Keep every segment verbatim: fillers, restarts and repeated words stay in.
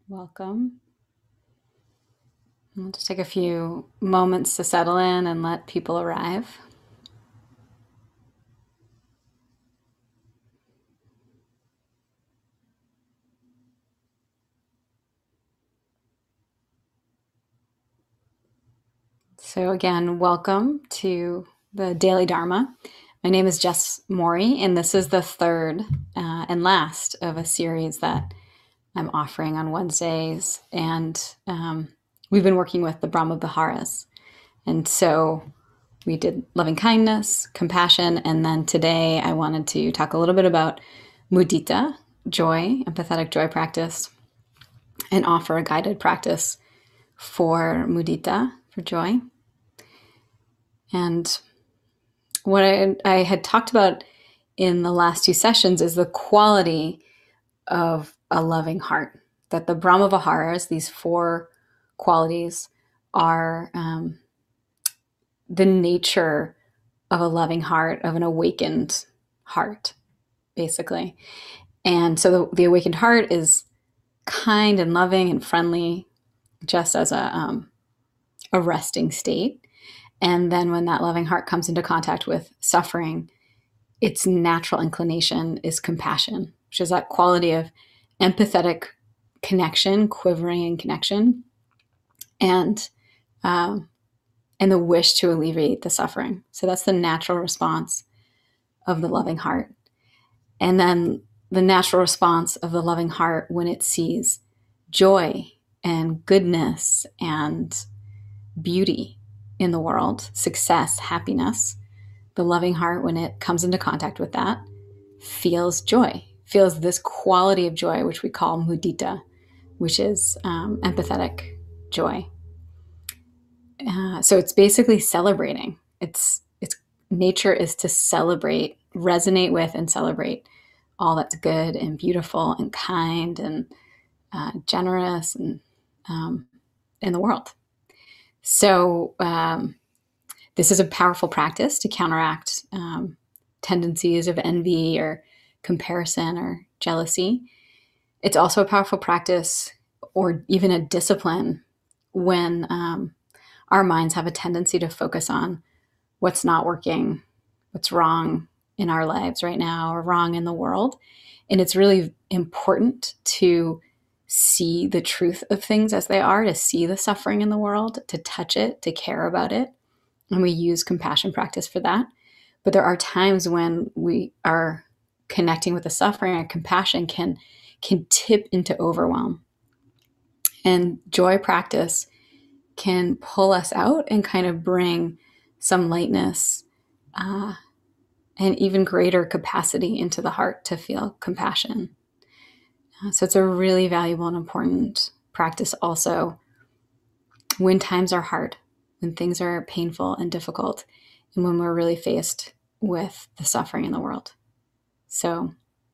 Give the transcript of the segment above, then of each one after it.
Welcome. We'll just take a few moments to settle in and let people arrive. So, again, welcome to the Daily Dharma. My name is Jess Morey, and this is the third uh, and last of a series that I'm offering on Wednesdays. And um, we've been working with the Brahma Viharas. And so we did loving kindness, compassion, and then today I wanted to talk a little bit about mudita, joy, empathetic joy practice, and offer a guided practice for mudita, for joy. And what I, I had talked about in the last two sessions is the quality of a loving heart. That the Brahma Viharas, these four qualities, are um, the nature of a loving heart, of an awakened heart, basically. And so the, the awakened heart is kind and loving and friendly, just as a um, a resting state. And then when that loving heart comes into contact with suffering, its natural inclination is compassion, which is that quality of empathetic connection, quivering in connection, and um, and the wish to alleviate the suffering. So that's the natural response of the loving heart. And then the natural response of the loving heart when it sees joy and goodness and beauty in the world, success, happiness, the loving heart, when it comes into contact with that, feels joy, feels this quality of joy, which we call mudita, which is um, empathetic joy. Uh, so it's basically celebrating. It's it's nature is to celebrate, resonate with, and celebrate all that's good and beautiful and kind and uh, generous and um, in the world. So um, this is a powerful practice to counteract um, tendencies of envy or comparison or jealousy. It's also a powerful practice or even a discipline when um, our minds have a tendency to focus on what's not working, what's wrong in our lives right now or wrong in the world. And it's really important to see the truth of things as they are, to see the suffering in the world, to touch it, to care about it. And we use compassion practice for that. But there are times when we are connecting with the suffering, and compassion can can tip into overwhelm. And joy practice can pull us out and kind of bring some lightness uh, and even greater capacity into the heart to feel compassion. Uh, so it's a really valuable and important practice also when times are hard, when things are painful and difficult, and when we're really faced with the suffering in the world. So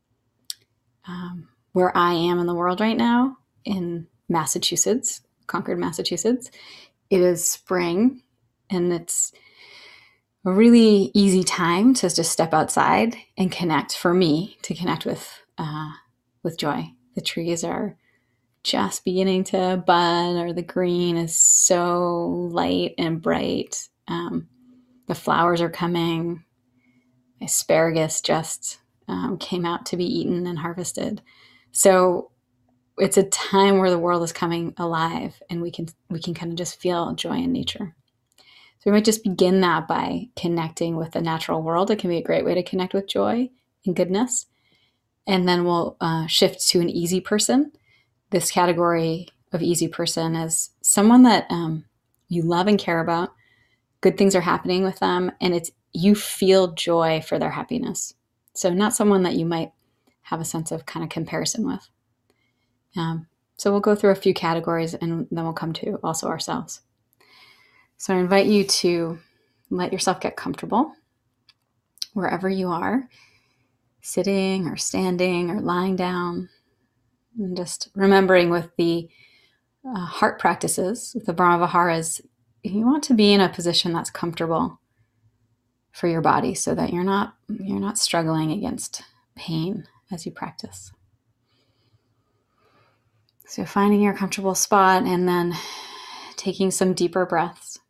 um, where I am in the world right now, in Massachusetts, Concord, Massachusetts, it is spring, and it's a really easy time to just step outside and connect, for me, to connect with uh, with joy. The trees are just beginning to bud, or the green is so light and bright. Um, the flowers are coming. Asparagus just um, came out to be eaten and harvested. So it's a time where the world is coming alive, and we can we can kind of just feel joy in nature. So we might just begin that by connecting with the natural world. It can be a great way to connect with joy and goodness. And then we'll uh, shift to an easy person. This category of easy person is someone that um, you love and care about. Good things are happening with them, and it's you feel joy for their happiness. So not someone that you might have a sense of kind of comparison with. Um, so we'll go through a few categories, and then we'll come to also ourselves. So I invite you to let yourself get comfortable wherever you are, sitting or standing or lying down, and just remembering with the uh, heart practices, with the Brahma Viharas, you want to be in a position that's comfortable for your body, so that you're not you're not struggling against pain as you practice. So finding your comfortable spot and then taking some deeper breaths.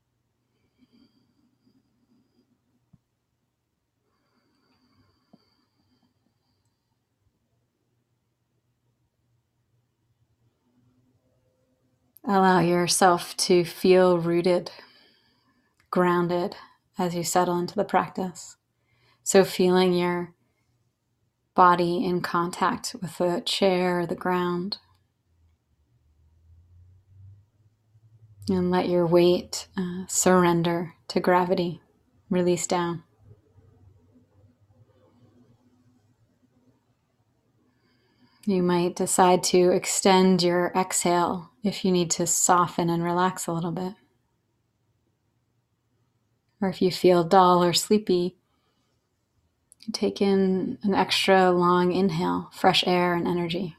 Allow yourself to feel rooted, grounded as you settle into the practice. So feeling your body in contact with the chair, the ground. And let your weight uh, surrender to gravity, release down. You might decide to extend your exhale if you need to soften and relax a little bit. Or if you feel dull or sleepy, take in an extra long inhale, fresh air and energy.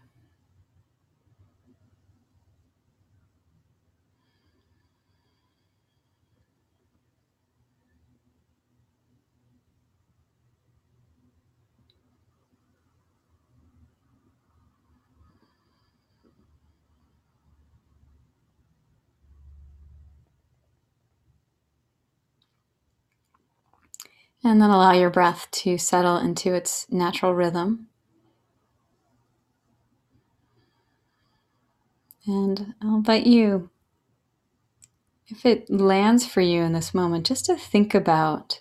And then allow your breath to settle into its natural rhythm. And I'll invite you, if it lands for you in this moment, just to think about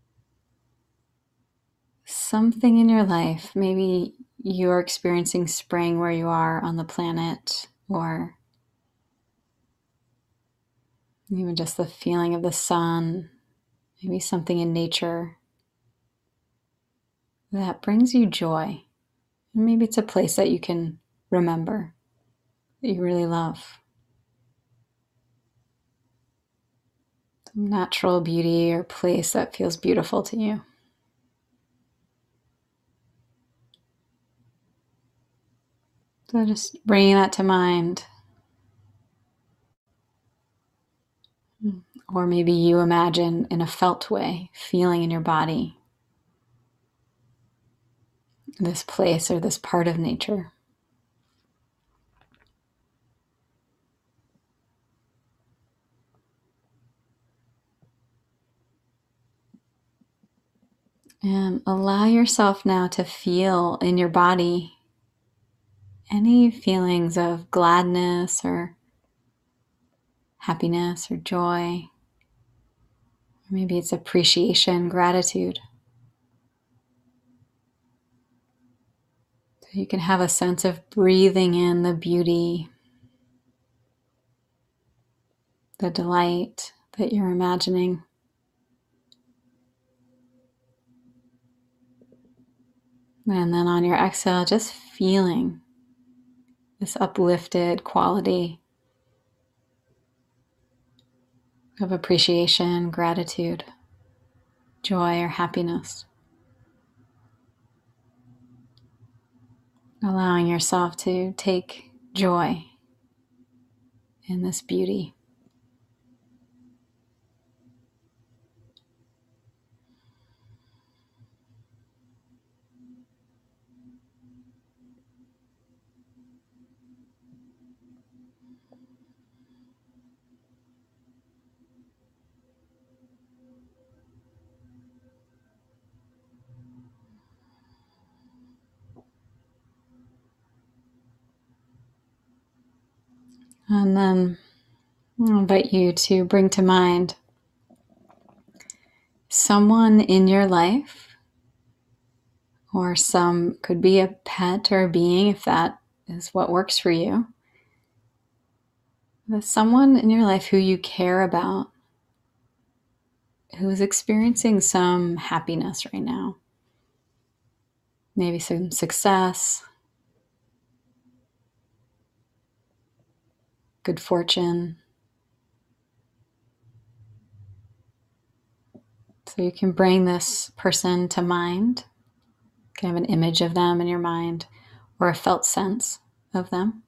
something in your life. Maybe you're experiencing spring where you are on the planet, or even just the feeling of the sun, maybe something in nature that brings you joy. And maybe it's a place that you can remember, that you really love. Some natural beauty or place that feels beautiful to you. So just bringing that to mind. Or maybe you imagine in a felt way, feeling in your body this place or this part of nature. And allow yourself now to feel in your body any feelings of gladness or happiness or joy. Or maybe it's appreciation, gratitude. So you can have a sense of breathing in the beauty, the delight that you're imagining. And then on your exhale, just feeling this uplifted quality of appreciation, gratitude, joy, or happiness. Allowing yourself to take joy in this beauty. And then I'll invite you to bring to mind someone in your life, or some could be a pet or a being if that is what works for you. But someone in your life who you care about, who is experiencing some happiness right now. Maybe some success, good fortune. So you can bring this person to mind, kind of an image of them in your mind, or a felt sense of them.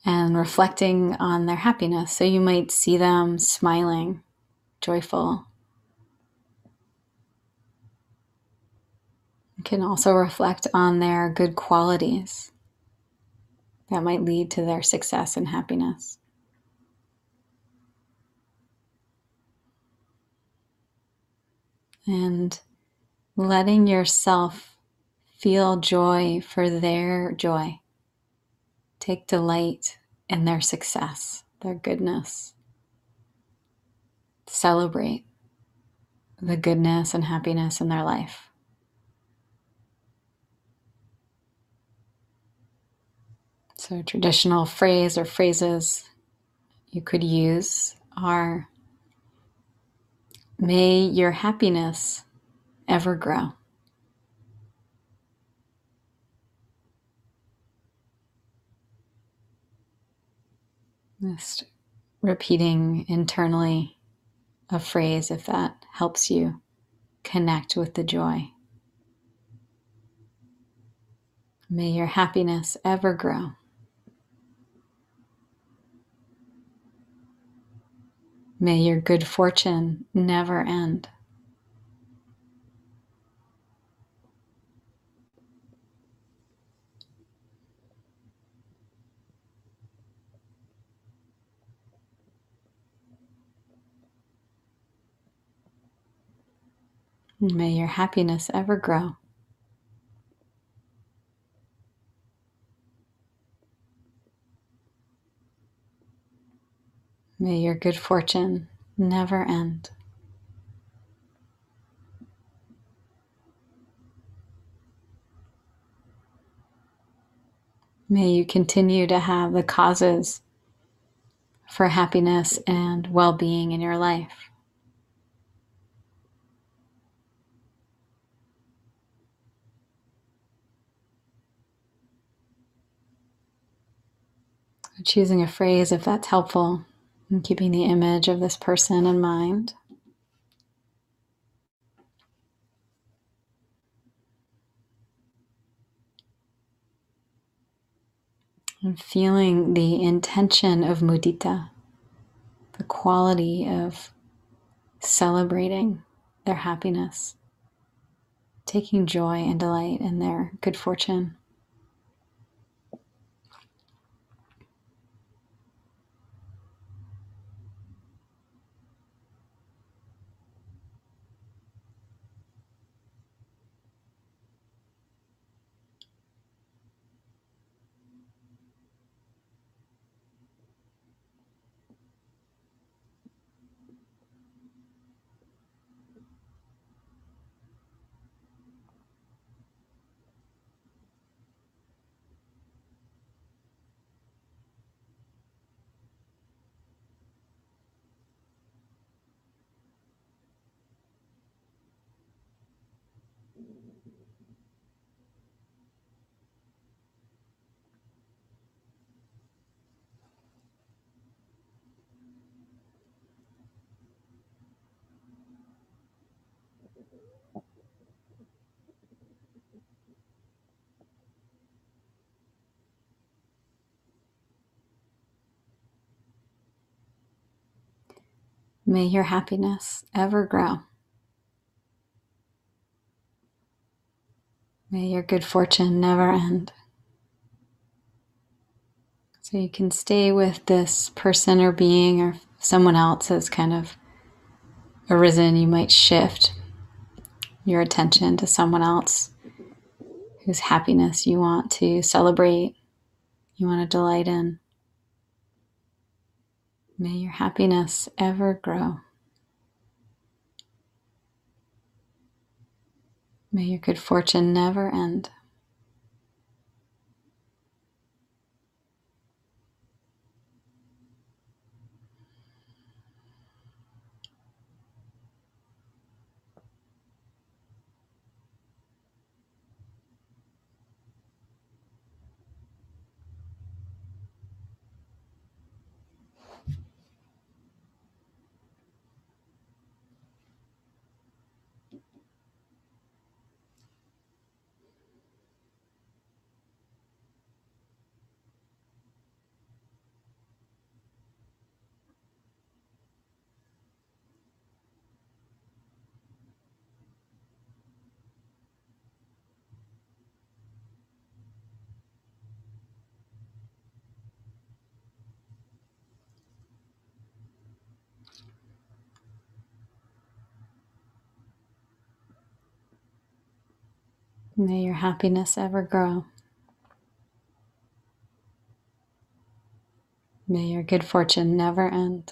and reflecting on their happiness. So you might see them smiling, joyful. You can also reflect on their good qualities that might lead to their success and happiness. And letting yourself feel joy for their joy. Take delight in their success, their goodness. Celebrate the goodness and happiness in their life. So, a traditional phrase or phrases you could use are, may your happiness ever grow. Just repeating internally a phrase if that helps you connect with the joy. May your happiness ever grow. May your good fortune never end. May your happiness ever grow. May your good fortune never end. May you continue to have the causes for happiness and well-being in your life. Choosing a phrase if that's helpful, and keeping the image of this person in mind. And feeling the intention of mudita, the quality of celebrating their happiness, taking joy and delight in their good fortune. May your happiness ever grow. May your good fortune never end. So you can stay with this person or being, or someone else has kind of arisen, you might shift your attention to someone else whose happiness you want to celebrate, you want to delight in. May your happiness ever grow. May your good fortune never end. May your happiness ever grow. May your good fortune never end.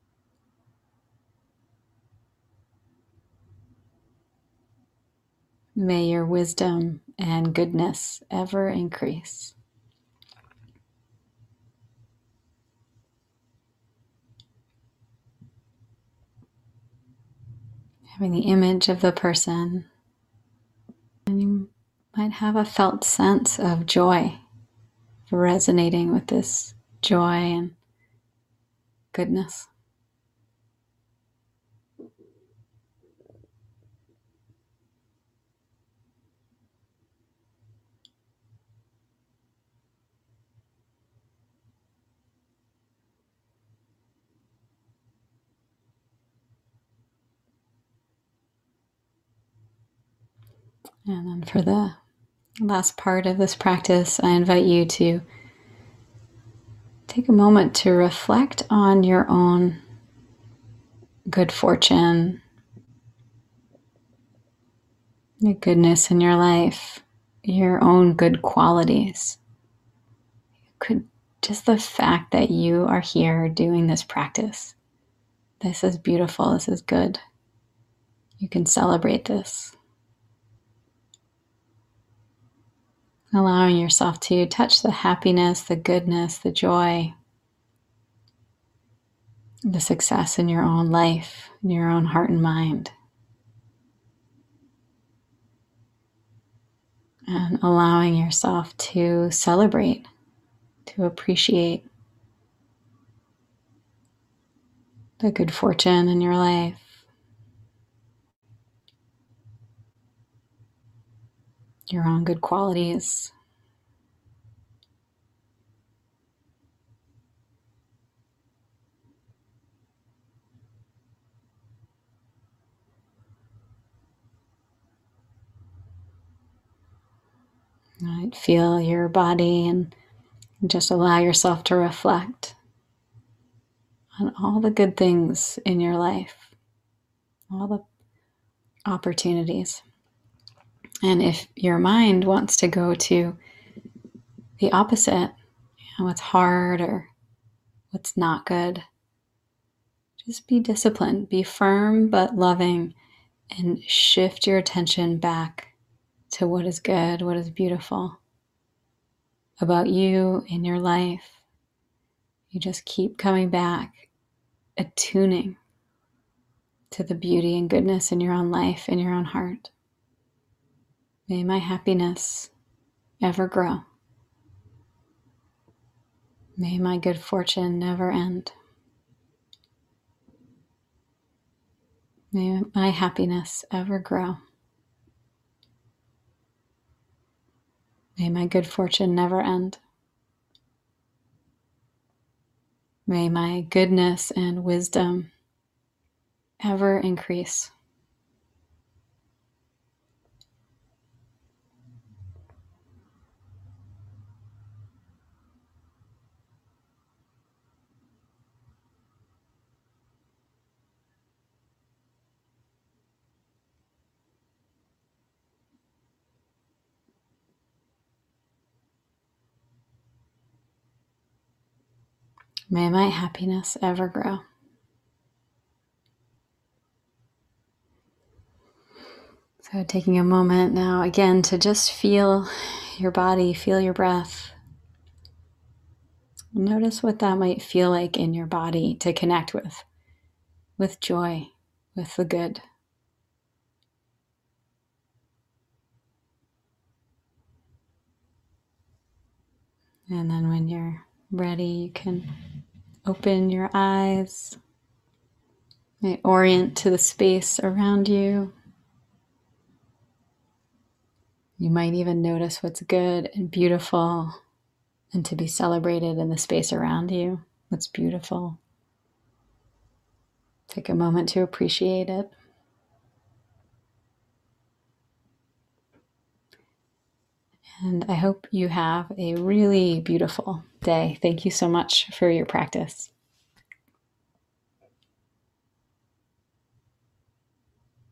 May your wisdom and goodness ever increase. Having the image of the person, and you might have a felt sense of joy, resonating with this joy and goodness. And then for the last part of this practice, I invite you to take a moment to reflect on your own good fortune, the goodness in your life, your own good qualities. Could just the fact that you are here doing this practice, this is beautiful, this is good. You can celebrate this. Allowing yourself to touch the happiness, the goodness, the joy, the success in your own life, in your own heart and mind. And allowing yourself to celebrate, to appreciate the good fortune in your life. Your own good qualities. Right? Feel your body and just allow yourself to reflect on all the good things in your life, all the opportunities. And if your mind wants to go to the opposite, you know, what's hard or what's not good, just be disciplined, be firm but loving, and shift your attention back to what is good, what is beautiful about you in your life. You just keep coming back, attuning to the beauty and goodness in your own life, in your own heart. May my happiness ever grow. May my good fortune never end. May my happiness ever grow. May my good fortune never end. May my goodness and wisdom ever increase. May my happiness ever grow. So taking a moment now again to just feel your body, feel your breath. Notice what that might feel like in your body to connect with, with joy, with the good. And then when you're ready, you can open your eyes, may orient to the space around you. You might even notice what's good and beautiful and to be celebrated in the space around you. What's beautiful. Take a moment to appreciate it. And I hope you have a really beautiful day. Thank you so much for your practice.